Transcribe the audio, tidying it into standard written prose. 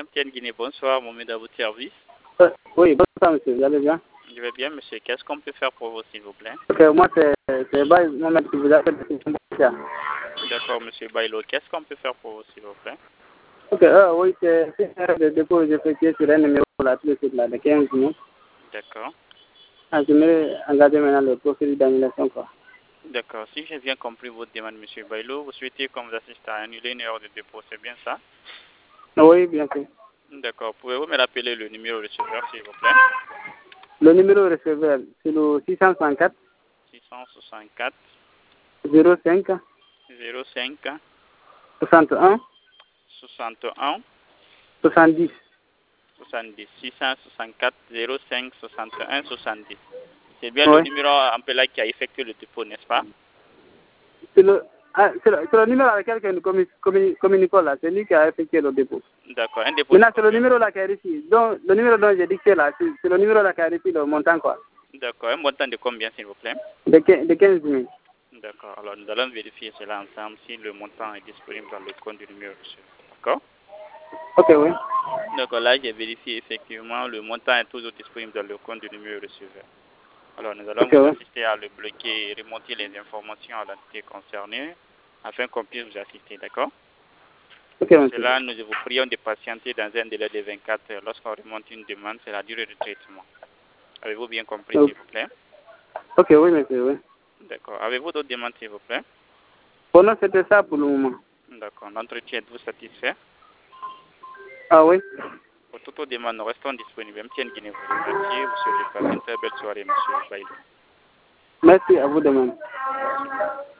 MTN Guinée, bonsoir, Mohamed à votre service. Oui, bonsoir monsieur, vous allez bien? Je vais bien, monsieur. Qu'est-ce qu'on peut faire pour vous, s'il vous plaît? Ok, moi c'est Baye Mohamed qui vous appelle de Kinshasa. D'accord, monsieur Bailo. Qu'est-ce qu'on peut faire pour vous, s'il vous plaît? Ok, oui, c'est une erreur de dépôt que j'ai effectué sur un numéro là, tout de suite là, de 15 minutes. D'accord. Ah, je vais engager maintenant le procédure d'annulation quoi. D'accord. Si j'ai bien compris votre demande, monsieur Bailo, vous souhaitez qu'on vous assiste à annuler une erreur de dépôt, c'est bien ça? Oui, bien sûr. D'accord. Pouvez-vous me rappeler le numéro receveur, s'il vous plaît? Le numéro receveur, c'est le 664 664 05 05 61 61 70. 70 664 05 61 70. C'est bien le Oui. numéro appelé qui a effectué le dépôt, n'est-ce pas? C'est le numéro avec lequel nous communiquons là, c'est lui qui a effectué le dépôt. D'accord. Un dépôt. Maintenant, c'est le numéro là qui a reçu. Donc, le numéro dont j'ai dicté là, c'est le numéro là qui a reçu le montant quoi. D'accord. Un montant de combien, s'il vous plaît? De 15 000. D'accord. Alors, nous allons vérifier cela ensemble si le montant est disponible dans le compte du numéro reçu. D'accord? Ok, oui. D'accord. Là, j'ai vérifié effectivement, le montant est toujours disponible dans le compte du numéro receveur. Alors, nous allons Ok, vous oui. assister à le bloquer et remonter les informations à l'entité concernée afin qu'on puisse vous assister. D'accord? Ok, Pour monsieur. cela, nous vous prions de patienter dans un délai de 24 heures. Lorsqu'on remonte une demande, c'est la durée de traitement. Avez-vous bien compris, s'il vous plaît? Ok, oui, monsieur, oui. D'accord. Avez-vous d'autres demandes, s'il vous plaît? Bon, non, c'était ça pour le moment. D'accord. L'entretien, êtes-vous satisfait? Ah oui. Pour toutes vos demandes, nous restons disponibles. MTN Guinée vous remercie. Vous souhaitez passer une très belle soirée, monsieur Bailou. Merci à vous de même. Merci.